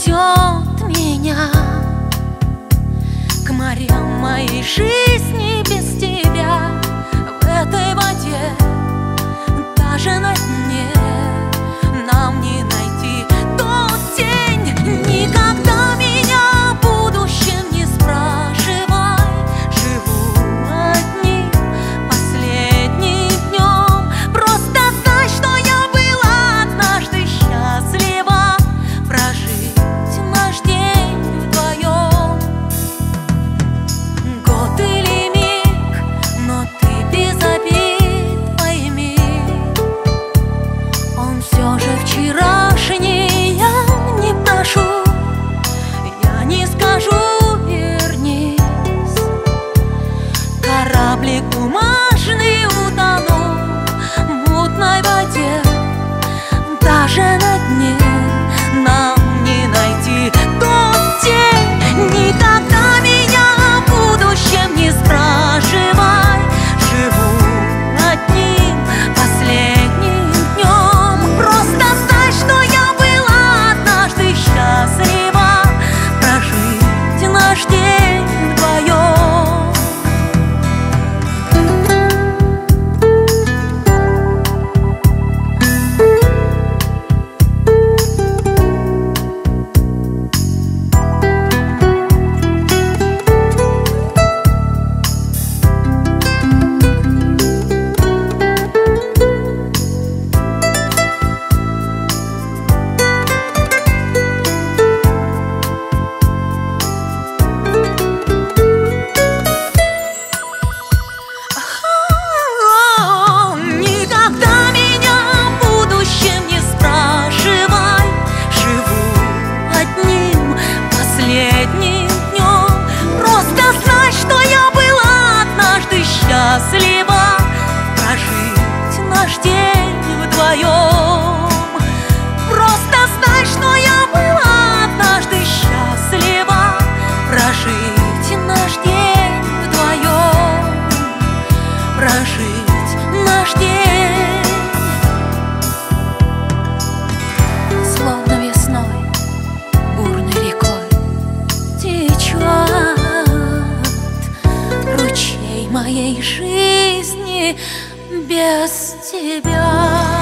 несет меня к морям моей жизни без тебя. В этой воде, даже на дне, нам не найти тот день. Никогда меня о будущем не спрашивай. Живу одним последним днем. Просто знай, что я была однажды счастлива прожить наш день вдвоем. Год или миг, но ты без обид пойми, он все же вчерашний. Я не прошу, я не скажу вернись. Кораблик бумажный утонул в мутной воде, даже на дне нам не найти тот день. Никогда меня о будущем не спрашивай. Живу одним последним днем. Просто знай, что я была однажды счастлива прожить наш день вдвоем. Никогда меня о будущем не спрашивай. Живу одним последним днем. Просто знай, что я была однажды счастлива прожить наш день вдвоем. Просто знай, что я была однажды счастлива прожить наш день вдвоем. Прожить наш день. Словно весной бурной рекой течет ручей моей жизни без тебя.